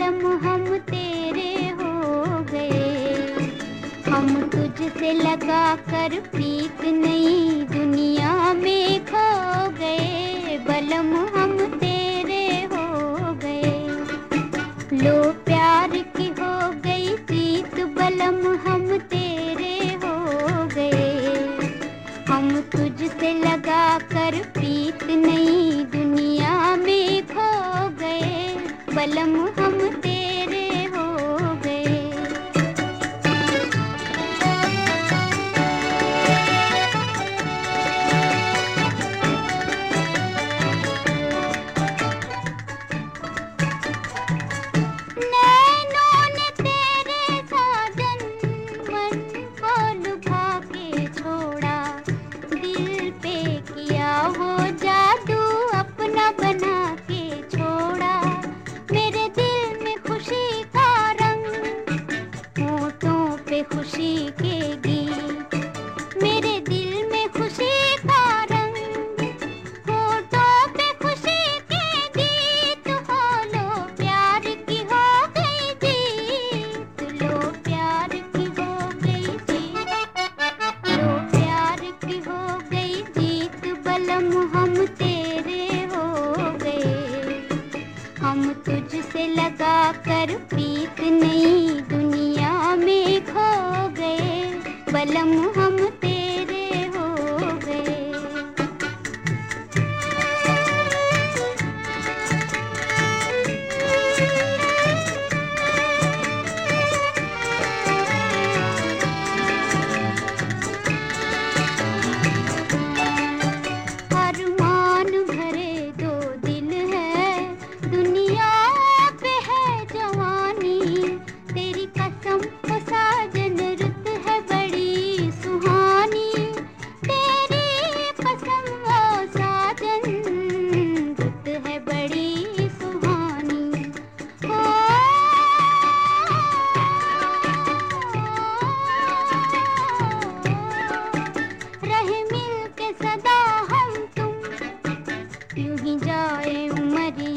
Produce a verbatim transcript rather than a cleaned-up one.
बलम हम तेरे हो गए। हम तुझसे लगा कर प्रीत नई दुनिया में खो गए, बलम हम तेरे हो गए। लो प्यार की हो गई जीत, बलम हम तेरे हो गए। हम तुझसे लगा कर प्रीत नई दुनिया में खो गए, बलम हम तेरे हो गए। नैनों ने तेरे साजन मन को लुभा के छोड़ा, दिल पे किया वो जादू अपना बना के छोड़ा। मेरे दिल में खुशी का रंग, होठों पे खुशी के गीत। मेरे दिल में खुशी का रंग, होठों पे खुशी के गीत। हो लो प्यार की हो गई जीत, लो प्यार की हो गई जीत, लो प्यार की हो गई जीत, बलम हम तेरे हो गए। हम तुझसे लगा कर प्रीत नई दुनिया में खो गए, बलम हम तेरे हो गए। अरमान भरे दो दिल है, दुनिया पे है जवानी। तेरी कसम ओ साजन रुत है बड़ी सुहानी। तेरी कसम ओ साजन रुत है बड़ी सुहानी। हो रहे मिल के सदा हम तुम, यूं ही जाए उमरिया